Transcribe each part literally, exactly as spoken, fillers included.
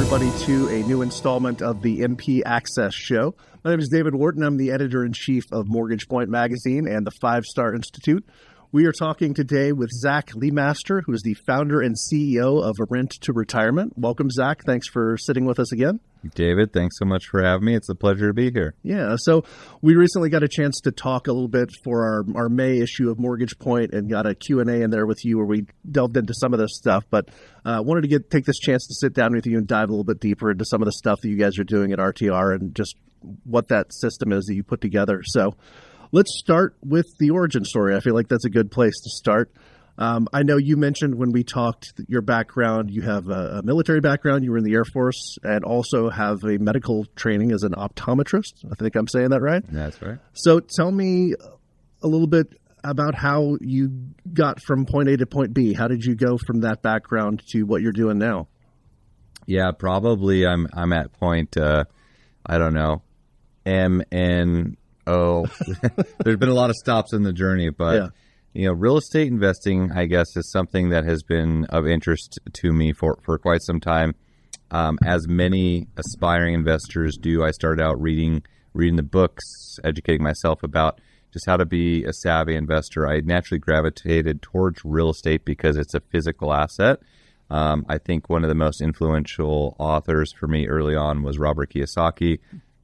everybody to a new installment of the M P Access Show. My name is David Wharton. I'm the editor-in-chief of Mortgage Point Magazine and the Five Star Institute. We are talking today with Zach Lemaster, who is the founder and C E O of Rent to Retirement. Welcome, Zach. Thanks for sitting with us again. David, thanks so much for having me. It's a pleasure to be here. Yeah, so we recently got a chance to talk a little bit for our, our May issue of Mortgage Point and got a Q and A in there with you where we delved into some of this stuff. But I uh, wanted to get take this chance to sit down with you and dive a little bit deeper into some of the stuff that you guys are doing at R T R and just what that system is that you put together. So let's start with the origin story. I feel like that's a good place to start. Um, I know you mentioned when we talked your background, you have a, a military background, you were in the Air Force, and also have a medical training as an optometrist. I think I'm saying that right? That's right. So tell me a little bit about how you got from point A to point B. How did you go from that background to what you're doing now? Yeah, probably I'm I'm at point, uh, I don't know, M N O. There's been a lot of stops in the journey, but... Yeah. You know, real estate investing, I guess, is something that has been of interest to me for, for quite some time. Um, as many aspiring investors do, I started out reading reading the books, educating myself about just how to be a savvy investor. I naturally gravitated towards real estate because it's a physical asset. Um, I think one of the most influential authors for me early on was Robert Kiyosaki.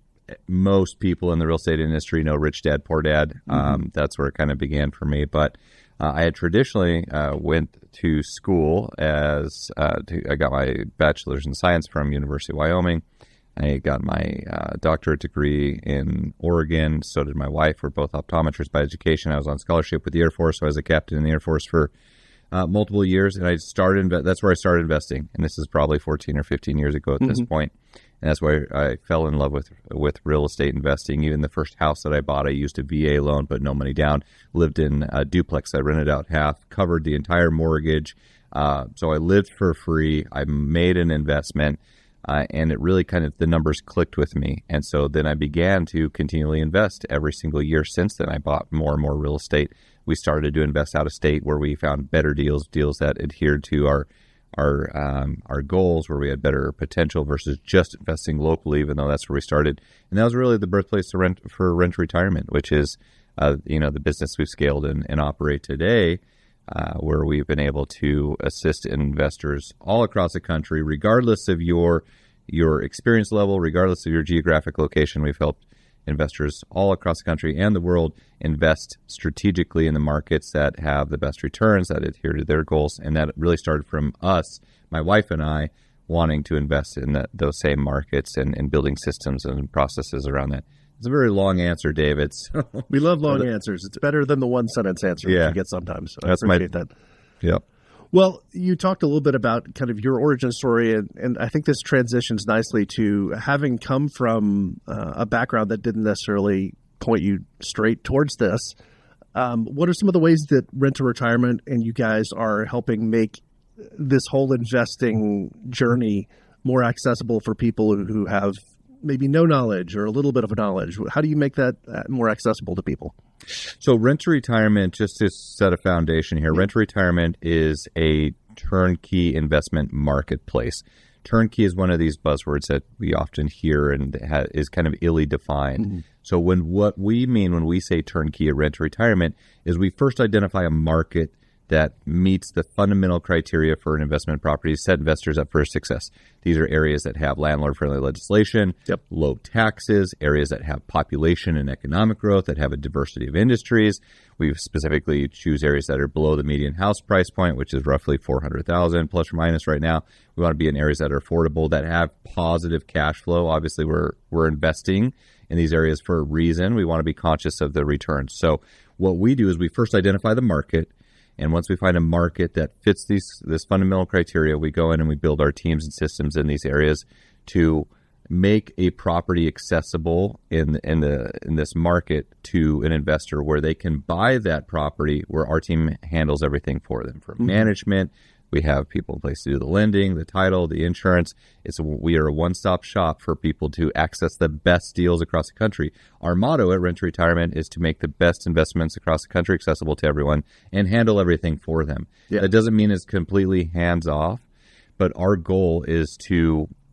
Most people in the real estate industry know Rich Dad, Poor Dad. Mm-hmm. Um, that's where it kind of began for me. But uh, I had traditionally uh, went to school as uh, to, I got my bachelor's in science from University of Wyoming. I got my uh, doctorate degree in Oregon. So did my wife. We're both optometrists by education. I was on scholarship with the Air Force, so I was a captain in the Air Force for uh, multiple years. And I started. That's where I started investing. And this is probably fourteen or fifteen years ago at mm-hmm. this point. And that's why I fell in love with with real estate investing. Even the first house that I bought, I used a V A loan, but no money down. Lived in a duplex. I rented out half, covered the entire mortgage. Uh, so I lived for free. I made an investment, uh, and it really kind of, the numbers clicked with me. And so then I began to continually invest every single year. Since then, I bought more and more real estate. We started to invest out of state where we found better deals, deals that adhered to our our um, our goals, where we had better potential versus just investing locally, even though that's where we started. And that was really the birthplace to rent for Rent to Retirement, which is uh, you know the business we've scaled and, and operate today, uh, where we've been able to assist investors all across the country, regardless of your your experience level, regardless of your geographic location. We've helped investors all across the country and the world invest strategically in the markets that have the best returns, that adhere to their goals. And that really started from us, my wife and I, wanting to invest in the, those same markets and, and building systems and processes around that. It's a very long answer, David. So, we love long answers. It's better than the one sentence answer yeah. that you get sometimes. So That's I appreciate my, that. Yeah. Well, you talked a little bit about kind of your origin story, and, and I think this transitions nicely to having come from uh, a background that didn't necessarily point you straight towards this. Um, what are some of the ways that Rent to Retirement and you guys are helping make this whole investing journey more accessible for people who have maybe no knowledge or a little bit of a knowledge? How do you make that more accessible to people? So Rent to Retirement, just to set a foundation here, Rent to Retirement is a turnkey investment marketplace. Turnkey is one of these buzzwords that we often hear and ha- is kind of illy defined. Mm-hmm. So when what we mean when we say turnkey at Rent to Retirement is we first identify a market that meets the fundamental criteria for an investment property to set investors up for success. These are areas that have landlord-friendly legislation, yep. low taxes, areas that have population and economic growth, that have a diversity of industries. We specifically choose areas that are below the median house price point, which is roughly four hundred thousand dollars plus or minus right now. We want to be in areas that are affordable, that have positive cash flow. Obviously, we're we're investing in these areas for a reason. We want to be conscious of the returns. So what we do is we first identify the market. And once we find a market that fits these this fundamental criteria, we go in and we build our teams and systems in these areas to make a property accessible in in the in this market to an investor, where they can buy that property, where our team handles everything for them, from mm-hmm. management. We have people in place to do the lending, the title, the insurance. It's a, we are a one-stop shop for people to access the best deals across the country. Our motto at Rent to Retirement is to make the best investments across the country accessible to everyone and handle everything for them. Yeah. That doesn't mean it's completely hands-off, but our goal is to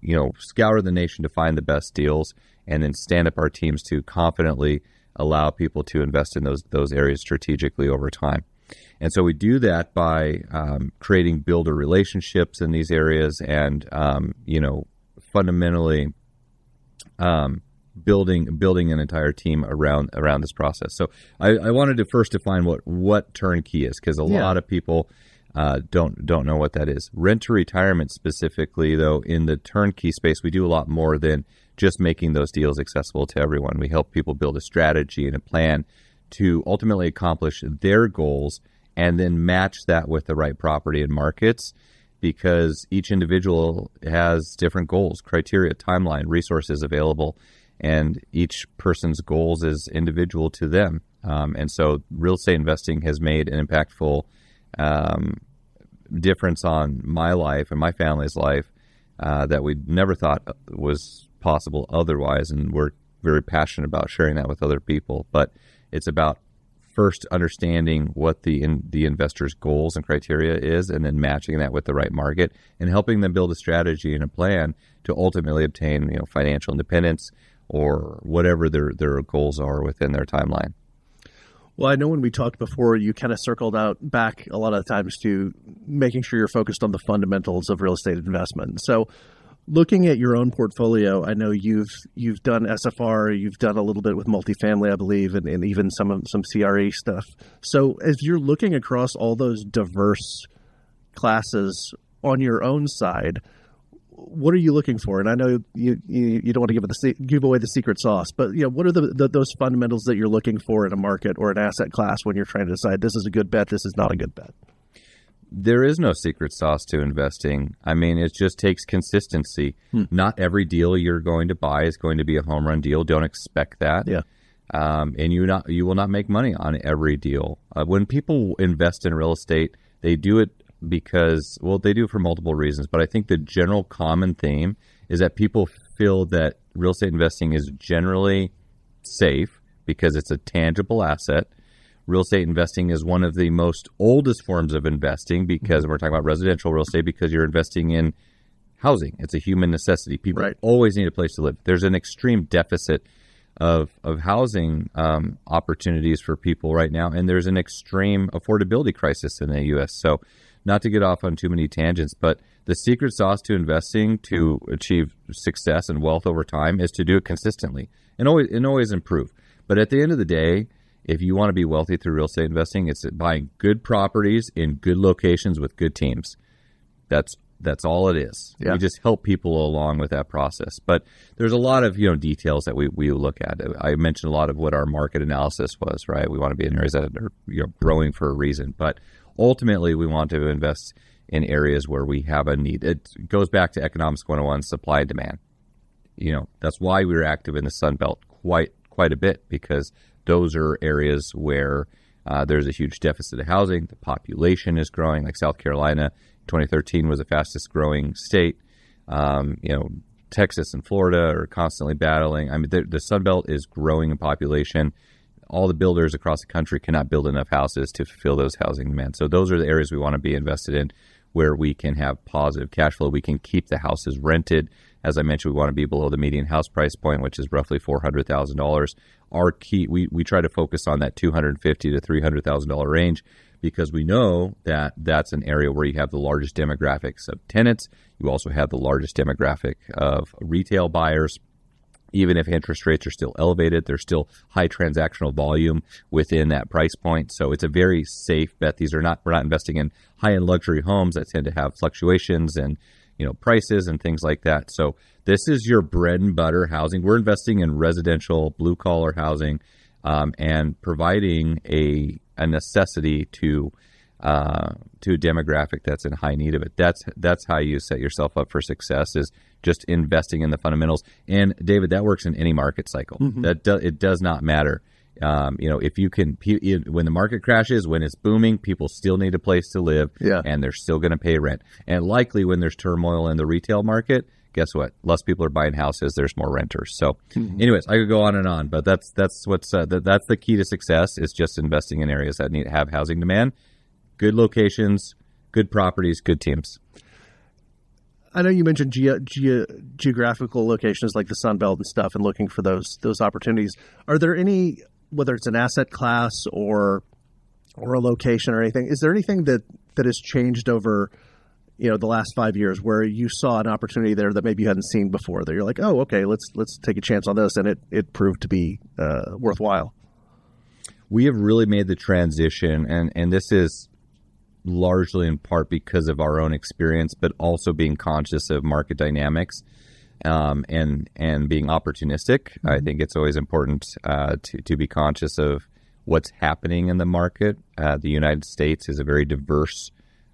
you know, scour the nation to find the best deals, and then stand up our teams to confidently allow people to invest in those those areas strategically over time. And so we do that by um, creating builder relationships in these areas, and um, you know, fundamentally um, building building an entire team around around this process. So I, I wanted to first define what what turnkey is, because a yeah. lot of people uh, don't don't know what that is. Rent to retirement specifically, though, in the turnkey space, we do a lot more than just making those deals accessible to everyone. We help people build a strategy and a plan to ultimately accomplish their goals, and then match that with the right property and markets, because each individual has different goals, criteria, timeline, resources available, and each person's goals is individual to them. Um, and so real estate investing has made an impactful um, difference on my life and my family's life uh, that we never thought was possible otherwise, and we're very passionate about sharing that with other people. But it's about first understanding what the in, the investor's goals and criteria is, and then matching that with the right market and helping them build a strategy and a plan to ultimately obtain, you know, financial independence or whatever their their goals are within their timeline. Well, I know when we talked before, you kind of circled out back a lot of times to making sure you're focused on the fundamentals of real estate investment. So looking at your own portfolio, I know you've you've done S F R, you've done a little bit with multifamily, I believe, and, and even some of some C R E stuff. So as you're looking across all those diverse classes on your own side, what are you looking for? And I know you you, you don't want to give it the give away the secret sauce, but you know, what are the, the those fundamentals that you're looking for in a market or an asset class when you're trying to decide this is a good bet, this is not a good bet? There is no secret sauce to investing. I mean, it just takes consistency. Hmm. Not every deal you're going to buy is going to be a home run deal. Don't expect that. Yeah. Um, and you not you will not make money on every deal. Uh, when people invest in real estate, they do it because, well, they do it for multiple reasons. But I think the general common theme is that people feel that real estate investing is generally safe because it's a tangible asset. Real estate investing is one of the most oldest forms of investing, because we're talking about residential real estate, because you're investing in housing. It's a human necessity. People right. always need a place to live. There's an extreme deficit of of housing um, opportunities for people right now, and there's an extreme affordability crisis in the U S. So not to get off on too many tangents, but the secret sauce to investing to achieve success and wealth over time is to do it consistently and always and always improve. But at the end of the day, if you want to be wealthy through real estate investing, it's buying good properties in good locations with good teams. That's that's all it is. Yeah. We just help people along with that process. But there's a lot of, you know, details that we, we look at. I mentioned a lot of what our market analysis was, right? We want to be in areas that are, you know, growing for a reason. But ultimately, we want to invest in areas where we have a need. It goes back to Economics one oh one, supply and demand. You know, that's why we were active in the Sun Belt quite quite a bit, because those are areas where uh, there's a huge deficit of housing. The population is growing. Like South Carolina, twenty thirteen was the fastest growing state. Um, you know, Texas and Florida are constantly battling. I mean, the, the Sun Belt is growing in population. All the builders across the country cannot build enough houses to fulfill those housing demands. So those are the areas we want to be invested in, where we can have positive cash flow. We can keep the houses rented. As I mentioned, we want to be below the median house price point, which is roughly four hundred thousand dollars. Our key, we, we try to focus on that two hundred fifty thousand to three hundred thousand dollars range, because we know that that's an area where you have the largest demographics of tenants. You also have the largest demographic of retail buyers. Even if interest rates are still elevated, there's still high transactional volume within that price point. So it's a very safe bet. These are not, we're not investing in high-end luxury homes that tend to have fluctuations and, you know, prices and things like that. So this is your bread and butter housing. We're investing in residential, blue-collar housing, um, and providing a a necessity to uh, to a demographic that's in high need of it. That's that's how you set yourself up for success, is just investing in the fundamentals. And David, that works in any market cycle. Mm-hmm. That do, it does not matter. Um, you know, if you can, when the market crashes, when it's booming, people still need a place to live, yeah. and they're still going to pay rent. And likely when there's turmoil in the retail market, guess what? Less people are buying houses. There's more renters. So, mm-hmm. anyways, I could go on and on, but that's that's what's uh, that, that's the key to success, is just investing in areas that need have housing demand, good locations, good properties, good teams. I know you mentioned ge- ge- geographical locations like the Sun Belt and stuff, and looking for those those opportunities. Are there any, whether it's an asset class or or a location or anything, is there anything that, that has changed over, you know, the last five years where you saw an opportunity there that maybe you hadn't seen before? That you're like, oh, okay, let's let's take a chance on this, and it it proved to be uh, worthwhile. We have really made the transition, and and this is largely in part because of our own experience, but also being conscious of market dynamics um, and and being opportunistic. Mm-hmm. I think it's always important uh, to to be conscious of what's happening in the market. Uh, the United States is a very diverse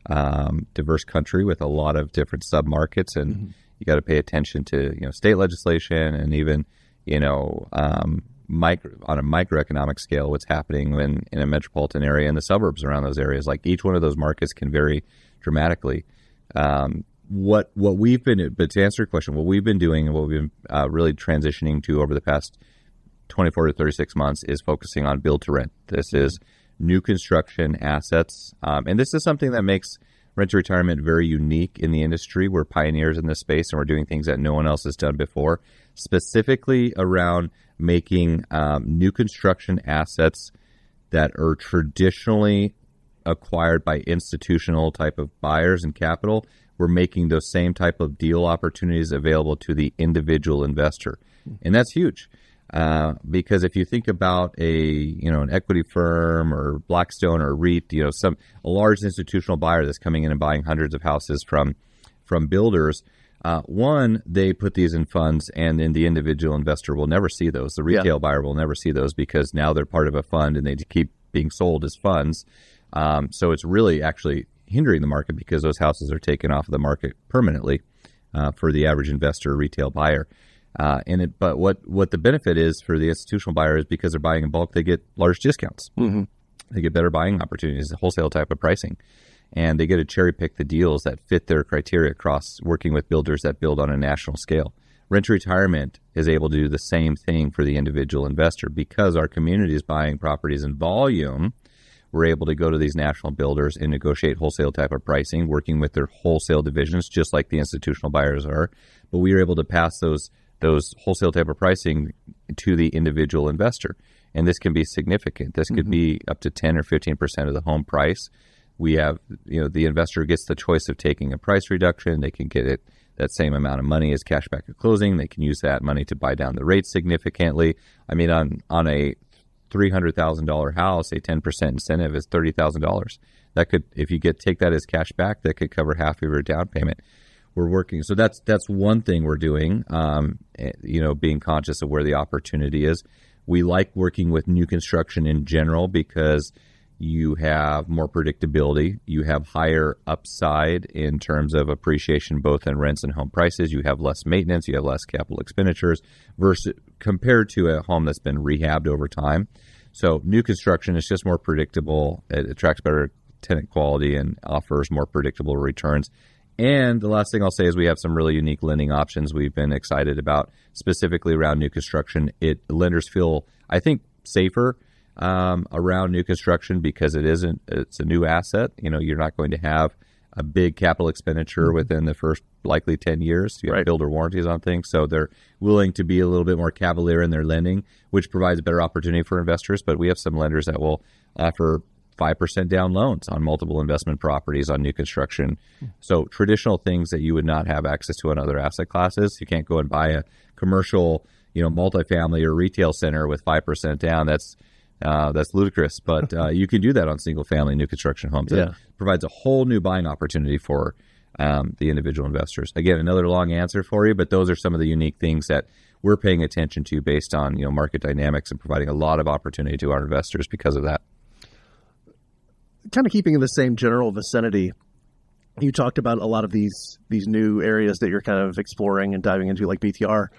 um, diverse country with a lot of different submarkets, and mm-hmm. you got to pay attention to you know state legislation and even you know. Um, Micro, on a microeconomic scale, what's happening when in a metropolitan area and the suburbs around those areas. Like each one of those markets can vary dramatically. Um, what what we've been, but to answer your question, what we've been doing and what we've been uh, really transitioning to over the past twenty-four to thirty-six months is focusing on build to rent. This is new construction assets, um, and this is something that makes rent to retirement very unique in the industry. We're pioneers in this space, and we're doing things that no one else has done before, specifically around making um, new construction assets that are traditionally acquired by institutional type of buyers and capital. We're making those same type of deal opportunities available to the individual investor. And that's huge uh, because if you think about a, you know, an equity firm or Blackstone or REIT, you know, some a large institutional buyer that's coming in and buying hundreds of houses from from builders, Uh, one, they put these in funds, and then the individual investor will never see those. The retail yeah. buyer will never see those because now they're part of a fund and they keep being sold as funds. Um, so it's really actually hindering the market because those houses are taken off of the market permanently uh, for the average investor, retail buyer. Uh, and it, but what, what the benefit is for the institutional buyer is because they're buying in bulk, they get large discounts. Mm-hmm. They get better buying opportunities, wholesale type of pricing. And they get to cherry pick the deals that fit their criteria across working with builders that build on a national scale. Rent to retirement is able to do the same thing for the individual investor because our community is buying properties in volume. We're able to go to these national builders and negotiate wholesale type of pricing, working with their wholesale divisions, just like the institutional buyers are. But we are able to pass those those wholesale type of pricing to the individual investor. And this can be significant. This could mm-hmm. be up to ten or fifteen percent of the home price. We have, you know, the investor gets the choice of taking a price reduction. They can get it that same amount of money as cash back at closing. They can use that money to buy down the rate significantly. I mean, on on a three hundred thousand dollars house, a ten percent incentive is thirty thousand dollars. That could, if you get take that as cash back, that could cover half of your down payment. We're working, so that's that's one thing we're doing. Um, you know, being conscious of where the opportunity is. We like working with new construction in general because you have more predictability. You have higher upside in terms of appreciation, both in rents and home prices. You have less maintenance. You have less capital expenditures versus compared to a home that's been rehabbed over time. So new construction is just more predictable. It attracts better tenant quality and offers more predictable returns. And the last thing I'll say is we have some really unique lending options we've been excited about, specifically around new construction. It lenders feel, I think, safer Um, around new construction because it isn't, it's a new asset. You know, you're not going to have a big capital expenditure within the first likely ten years. You have right. builder warranties on things. So they're willing to be a little bit more cavalier in their lending, which provides a better opportunity for investors. But we have some lenders that will offer five percent down loans on multiple investment properties on new construction. So traditional things that you would not have access to in other asset classes. You can't go and buy a commercial, you know, multifamily or retail center with five percent down. That's Uh, that's ludicrous, but uh, you can do that on single-family new construction homes. Yeah. It provides a whole new buying opportunity for um, the individual investors. Again, another long answer for you, but those are some of the unique things that we're paying attention to based on you know market dynamics and providing a lot of opportunity to our investors because of that. Kind of keeping in the same general vicinity, you talked about a lot of these these new areas that you're kind of exploring and diving into, like B T R.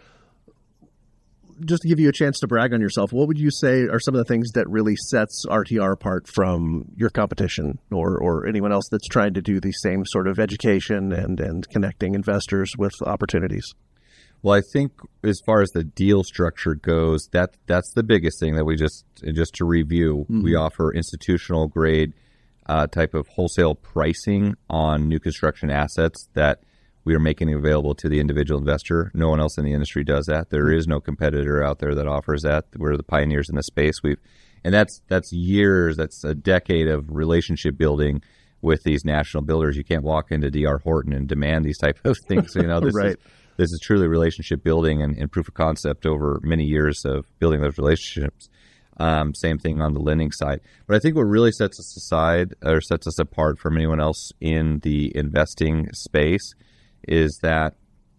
Just to give you a chance to brag on yourself, what would you say are some of the things that really sets R T R apart from your competition or, or anyone else that's trying to do the same sort of education and, and connecting investors with opportunities? Well, I think as far as the deal structure goes, that that's the biggest thing that we just, just to review, mm-hmm. we offer institutional grade uh, type of wholesale pricing on new construction assets that we are making it available to the individual investor. No one else in the industry does that. There is no competitor out there that offers that. We're the pioneers in the space. We've, and that's that's years, that's a decade of relationship building with these national builders. You can't walk into D R Horton and demand these type of things. You know, this right. is this is truly relationship building and, and proof of concept over many years of building those relationships. Um, same thing on the lending side. But I think what really sets us aside or sets us apart from anyone else in the investing space is that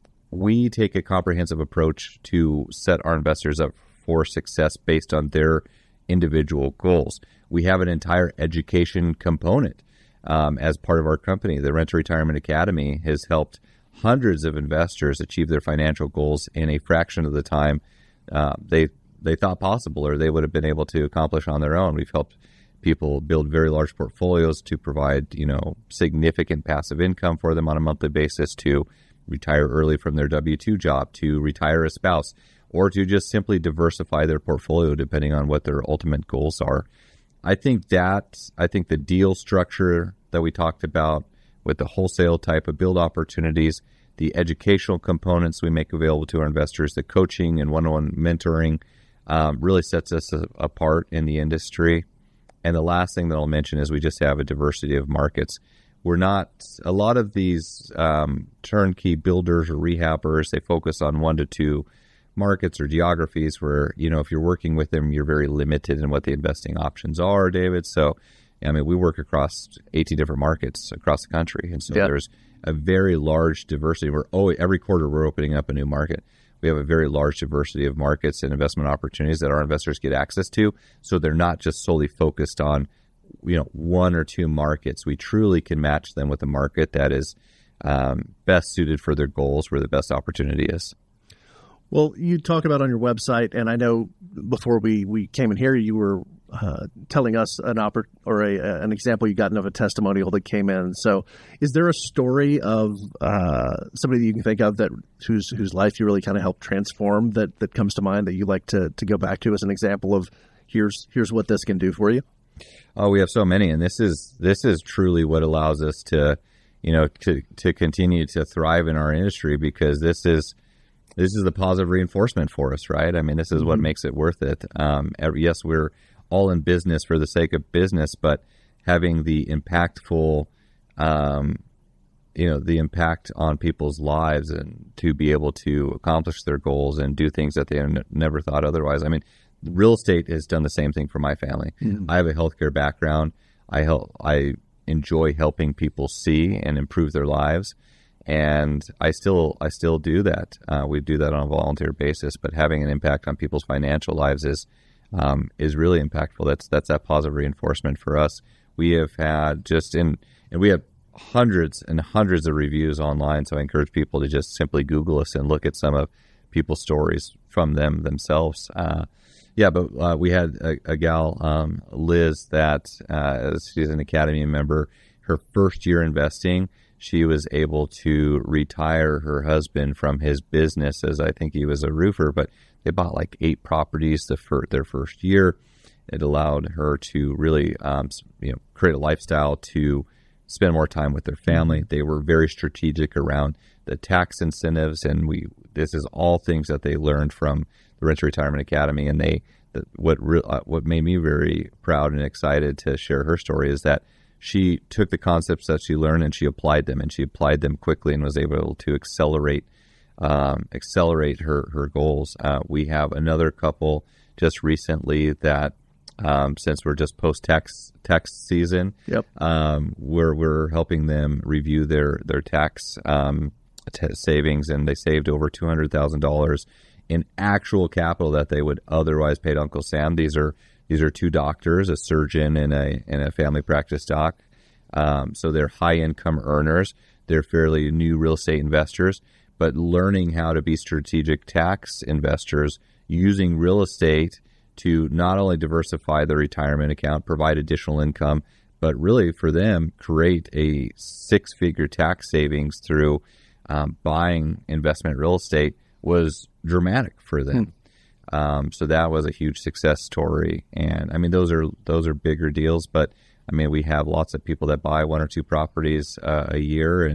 we take a comprehensive approach to set our investors up for success based on their individual goals. We have an entire education component um, as part of our company. The Rent to Retirement Academy has helped hundreds of investors achieve their financial goals in a fraction of the time uh, they they thought possible or they would have been able to accomplish on their own. We've helped people build very large portfolios to provide, you know, significant passive income for them on a monthly basis, to retire early from their W two job, to retire a spouse, or to just simply diversify their portfolio depending on what their ultimate goals are. I think that, I think the deal structure that we talked about with the wholesale type of build opportunities, the educational components we make available to our investors, the coaching and one-on-one mentoring, um, really sets us a, apart in the industry. And the last thing that I'll mention is we just have a diversity of markets. We're not, a lot of these um, turnkey builders or rehabbers, they focus on one to two markets or geographies where, you know, if you're working with them, you're very limited in what the investing options are, David. So, I mean, we work across eighteen different markets across the country. And so yeah. there's a very large diversity. We're always, every quarter we're opening up a new market. We have a very large diversity of markets and investment opportunities that our investors get access to. So they're not just solely focused on, you know, one or two markets. We truly can match them with a market that is um, best suited for their goals, where the best opportunity is. Well, you talk about on your website, and I know before we, we came in here, you were uh, telling us an oppor- or a, an example you gotten of a testimonial that came in. So is there a story of uh, somebody that you can think of that whose whose life you really kind of helped transform that, that comes to mind that you like to, to go back to as an example of here's here's what this can do for you? Oh, we have so many, and this is this is truly what allows us to, you know, to to continue to thrive in our industry, because this is This is the positive reinforcement for us, right? I mean, this is what mm-hmm. makes it worth it. Um, every, yes, we're all in business for the sake of business, but having the impactful, um, you know, the impact on people's lives and to be able to accomplish their goals and do things that they n- never thought otherwise. I mean, real estate has done the same thing for my family. Mm-hmm. I have a healthcare background. I help, I enjoy helping people see and improve their lives. And I still I still do that. Uh, we do that on a volunteer basis, but having an impact on people's financial lives is um, is really impactful. That's that's that positive reinforcement for us. We have had just in, and we have hundreds and hundreds of reviews online. So I encourage people to just simply Google us and look at some of people's stories from them themselves. Uh, yeah, but uh, we had a, a gal, um, Liz, that uh, she's an Academy member. Her first year investing, she was able to retire her husband from his business, as I think he was a roofer, but they bought like eight properties the fir- their first year. It allowed her to really um, you know, create a lifestyle to spend more time with their family. They were very strategic around the tax incentives, and we this is all things that they learned from the Rent to Retirement Academy. And they the, what re- uh, what made me very proud and excited to share her story is that she took the concepts that she learned and she applied them, and she applied them quickly and was able to accelerate um, accelerate her her goals. Uh, we have another couple just recently that, um, since we're just post tax tax season, yep, um, we're we're helping them review their their tax um, t- savings, and they saved over two hundred thousand dollars in actual capital that they would otherwise pay to Uncle Sam. These are These are two doctors, a surgeon and a and a family practice doc. Um, so they're high income earners. They're fairly new real estate investors, but learning how to be strategic tax investors using real estate to not only diversify their retirement account, provide additional income, but really for them create a six-figure tax savings through um, buying investment real estate was dramatic for them. Hmm. Um, so that was a huge success story. And I mean, those are, those are bigger deals, but I mean, we have lots of people that buy one or two properties uh, a year, and,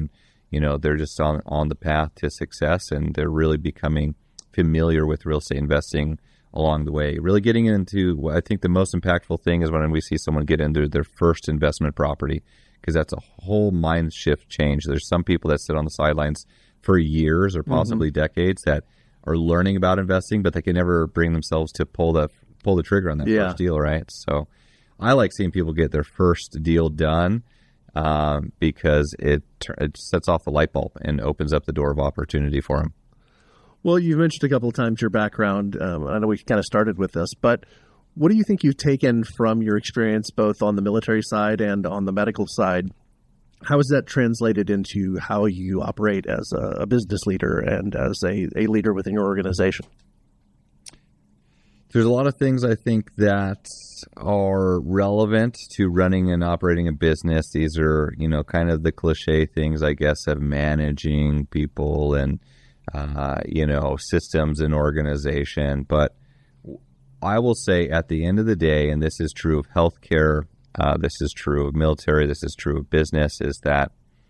you know, they're just on, on the path to success, and they're really becoming familiar with real estate investing along the way. Really getting into what I think the most impactful thing is when we see someone get into their first investment property, because that's a whole mind shift change. There's some people that sit on the sidelines for years or possibly mm-hmm. decades that are learning about investing, but they can never bring themselves to pull the pull the trigger on that yeah. first deal, right? So I like seeing people get their first deal done um, because it, it sets off the light bulb and opens up the door of opportunity for them. Well, you mentioned a couple of times your background. Um, I know we kind of started with this, but what do you think you've taken from your experience both on the military side and on the medical side? How is that translated into how you operate as a, a business leader and as a, a leader within your organization? There's a lot of things I think that are relevant to running and operating a business. These are, you know, kind of the cliche things, I guess, of managing people and, uh, you know, systems and organization. But I will say at the end of the day, and this is true of healthcare, uh, this is true of military, this is true of business, is that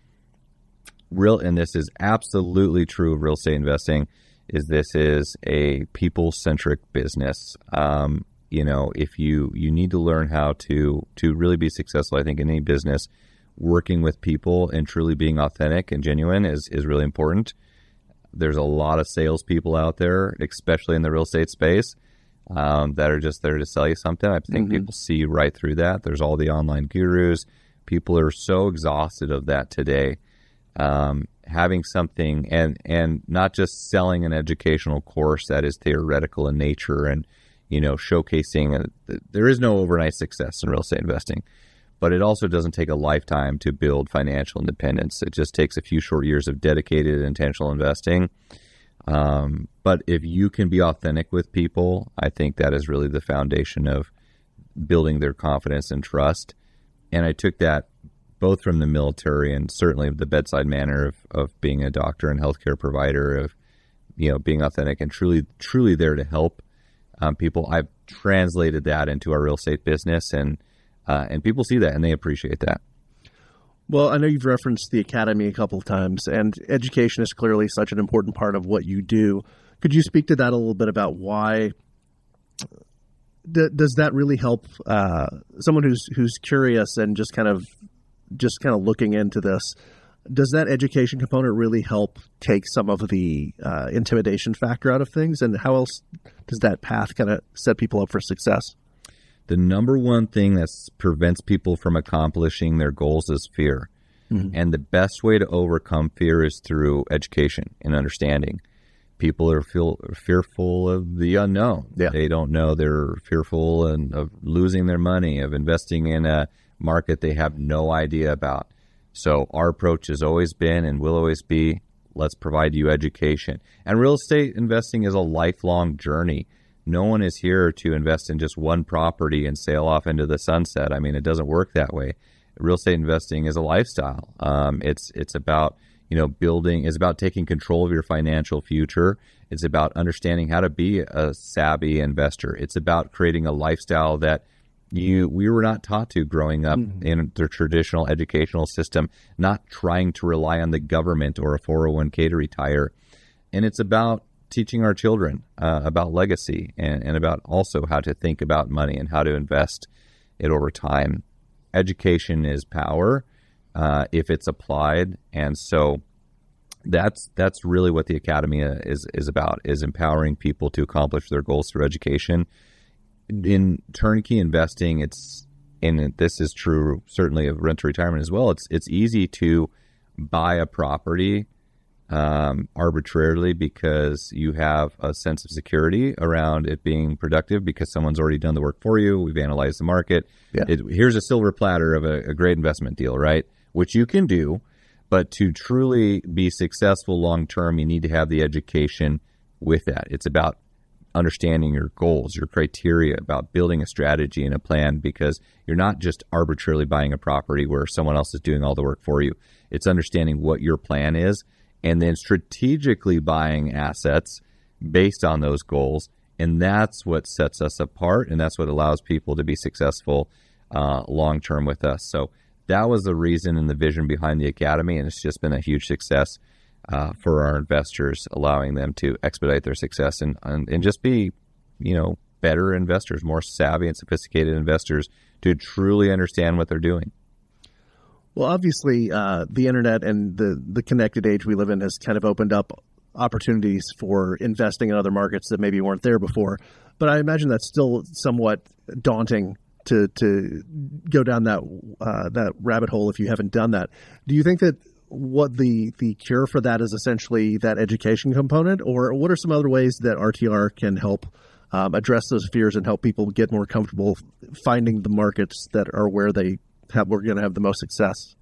real, and this is absolutely true of real estate investing, is this is a people-centric business. Um, you know, if you, you need to learn how to, to really be successful, I think, in any business, working with people and truly being authentic and genuine is, is really important. There's a lot of salespeople out there, especially in the real estate space, um, that are just there to sell you something. I think mm-hmm. people see right through that. There's all the online gurus. People are so exhausted of that today. Um, having something and, and not just selling an educational course that is theoretical in nature and, you know, showcasing, a, there is no overnight success in real estate investing, but it also doesn't take a lifetime to build financial independence. It just takes a few short years of dedicated intentional investing. Um, but if you can be authentic with people, I think that is really the foundation of building their confidence and trust. And I took that both from the military and certainly the bedside manner of, of being a doctor and healthcare provider, of, you know, being authentic and truly, truly there to help um, people. I've translated that into our real estate business, and uh, and people see that and they appreciate that. Well, I know you've referenced the academy a couple of times, and education is clearly such an important part of what you do. Could you speak to that a little bit about why? D- does that really help uh, someone who's who's curious and just kind of just kind of looking into this? Does that education component really help take some of the uh, intimidation factor out of things? And how else does that path kind of set people up for success? The number one thing that prevents people from accomplishing their goals is fear. Mm-hmm. And the best way to overcome fear is through education and understanding. People are feel fearful of the unknown. Yeah. They don't know. They're fearful and of losing their money, of investing in a market they have no idea about. So our approach has always been and will always be, let's provide you education. And real estate investing is a lifelong journey. No one is here to invest in just one property and sail off into the sunset. I mean, it doesn't work that way. Real estate investing is a lifestyle. Um, it's it's about, you know, building, it's about taking control of your financial future. It's about understanding how to be a savvy investor. It's about creating a lifestyle that you we were not taught to growing up mm-hmm. in the traditional educational system, not trying to rely on the government or a four oh one k to retire. And it's about teaching our children uh, about legacy and, and about also how to think about money and how to invest it over time. Education is power uh, if it's applied. And so that's that's really what the Academy is, is about, is empowering people to accomplish their goals through education. In turnkey investing, it's, and this is true certainly of rent to retirement as well, it's it's easy to buy a property um, arbitrarily because you have a sense of security around it being productive because someone's already done the work for you. We've analyzed the market. Yeah. It, here's a silver platter of a, a great investment deal, right? Which you can do, but to truly be successful long-term, you need to have the education with that. It's about understanding your goals, your criteria, about building a strategy and a plan, because you're not just arbitrarily buying a property where someone else is doing all the work for you. It's understanding what your plan is and then strategically buying assets based on those goals. And that's what sets us apart, and that's what allows people to be successful uh, long-term with us. So that was the reason and the vision behind the Academy, and it's just been a huge success uh, for our investors, allowing them to expedite their success and, and and just be, you know, better investors, more savvy and sophisticated investors to truly understand what they're doing. Well, obviously, uh, the internet and the, the connected age we live in has kind of opened up opportunities for investing in other markets that maybe weren't there before. But I imagine that's still somewhat daunting to to go down that uh, that rabbit hole if you haven't done that. Do you think that what the the cure for that is essentially that education component, or what are some other ways that R T R can help um, address those fears and help people get more comfortable finding the markets that are where they have, we're going to have the most success?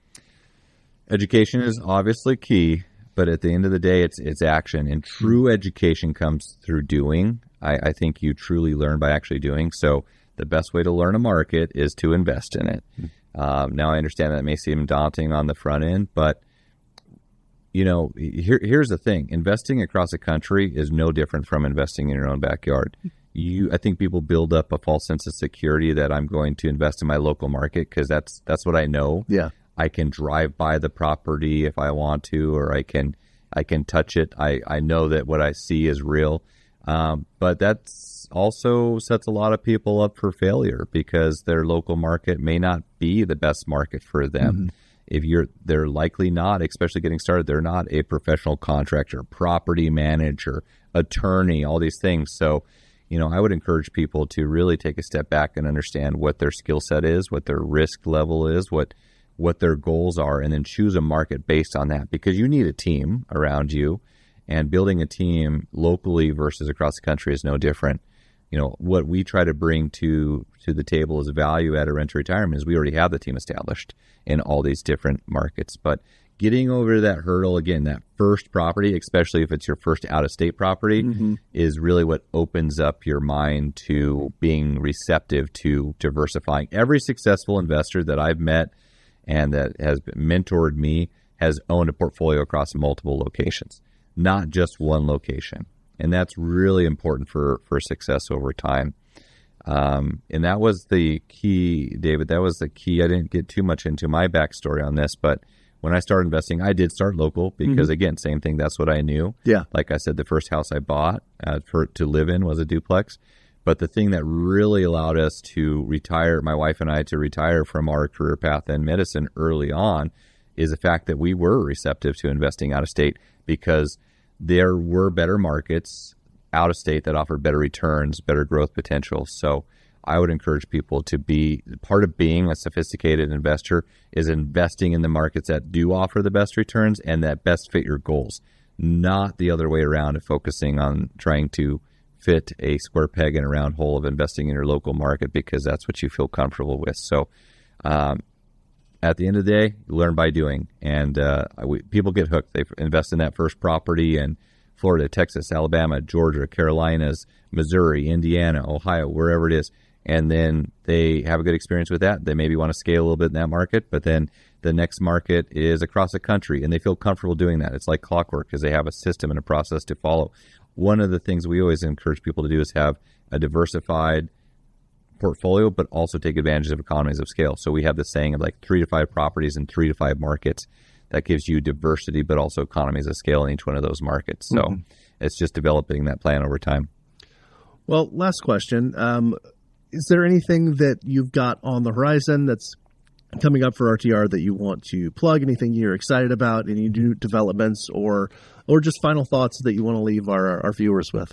Education is obviously key, but at the end of the day, it's it's action, and true education comes through doing. I, I think you truly learn by actually doing. So the best way to learn a market is to invest in it. Mm-hmm. Um, now, I understand that may seem daunting on the front end, but you know, here, here's the thing: investing across a country is no different from investing in your own backyard. You, I think people build up a false sense of security that I'm going to invest in my local market because that's that's what I know. Yeah, I can drive by the property if I want to, or I can I can touch it. I, I know that what I see is real, um, but that's also sets a lot of people up for failure because their local market may not be the best market for them. Mm-hmm. If you're, they're likely not, especially getting started. They're not a professional contractor, property manager, attorney, all these things. So, you know, I would encourage people to really take a step back and understand what their skill set is, what their risk level is, what what their goals are, and then choose a market based on that, because you need a team around you, and building a team locally versus across the country is no different. You know, what we try to bring to to the table as a value at a rent to retirement is we already have the team established in all these different markets. But getting over that hurdle, again, that first property, especially if it's your first out-of-state property, mm-hmm. is really what opens up your mind to being receptive to diversifying. Every successful investor that I've met and that has mentored me has owned a portfolio across multiple locations, not just one location. And that's really important for, for success over time. Um, and that was the key, David. That was the key. I didn't get too much into my backstory on this, but when I started investing, I did start local because, mm-hmm. again, same thing. That's what I knew. Yeah. Like I said, the first house I bought uh, for to live in was a duplex. But the thing that really allowed us to retire, my wife and I, to retire from our career path in medicine early on, is the fact that we were receptive to investing out of state because there were better markets out of state that offered better returns, better growth potential. So I would encourage people to be part of being a sophisticated investor is investing in the markets that do offer the best returns and that best fit your goals, not the other way around of focusing on trying to fit a square peg in a round hole of investing in your local market because that's what you feel comfortable with. So um, at the end of the day, you learn by doing. And uh, we, people get hooked. They invest in that first property in Florida, Texas, Alabama, Georgia, Carolinas, Missouri, Indiana, Ohio, wherever it is. And then they have a good experience with that. They maybe want to scale a little bit in that market, but then the next market is across the country, and they feel comfortable doing that. It's like clockwork because they have a system and a process to follow. One of the things we always encourage people to do is have a diversified portfolio, but also take advantage of economies of scale. So we have the saying of like three to five properties in three to five markets. That gives you diversity, but also economies of scale in each one of those markets. So mm-hmm. it's just developing that plan over time. Well, last question. Um, is there anything that you've got on the horizon that's coming up for R T R that you want to plug? Anything you're excited about? Any new developments or or just final thoughts that you want to leave our, our viewers with?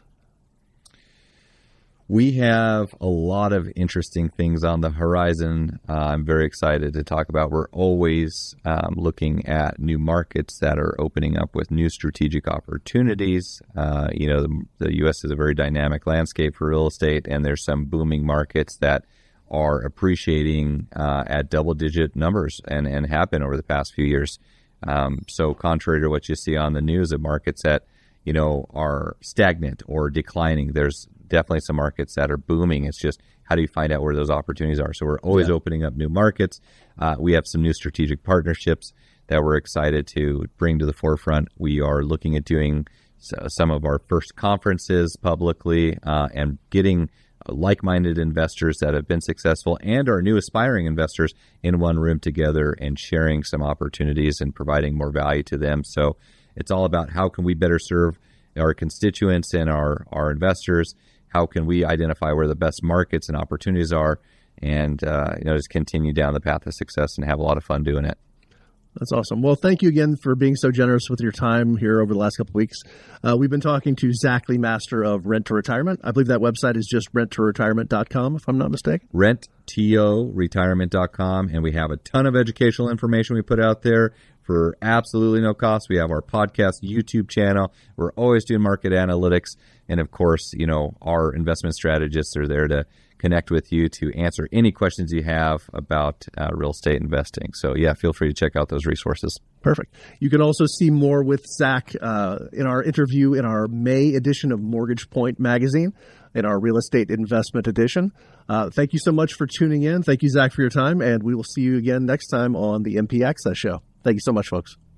We have a lot of interesting things on the horizon. Uh, I'm very excited to talk about. We're always um, looking at new markets that are opening up with new strategic opportunities. Uh, you know, the, the U S is a very dynamic landscape for real estate, and there's some booming markets that are appreciating uh, at double-digit numbers and, and have been over the past few years. Um, so contrary to what you see on the news of markets that, you know, are stagnant or declining, there's definitely some markets that are booming. It's just how do you find out where those opportunities are? So we're always yeah. opening up new markets. Uh, we have some new strategic partnerships that we're excited to bring to the forefront. We are looking at doing some of our first conferences publicly uh, and getting like-minded investors that have been successful and our new aspiring investors in one room together and sharing some opportunities and providing more value to them. So it's all about how can we better serve our constituents and our, our investors? How can we identify where the best markets and opportunities are, and uh, you know, just continue down the path of success and have a lot of fun doing it. That's awesome. Well, thank you again for being so generous with your time here over the last couple of weeks. Uh, we've been talking to Zach Lee Master of Rent to Retirement. I believe that website is just rent to retirement dot com, if I'm not mistaken. rent to retirement dot com, and we have a ton of educational information we put out there for absolutely no cost. We have our podcast YouTube channel. We're always doing market analytics. And of course, you know, our investment strategists are there to connect with you to answer any questions you have about uh, real estate investing. So yeah, feel free to check out those resources. Perfect. You can also see more with Zach uh, in our interview in our May edition of Mortgage Point magazine, in our real estate investment edition. Uh, thank you so much for tuning in. Thank you, Zach, for your time. And we will see you again next time on the M P Access Show. Thank you so much, folks.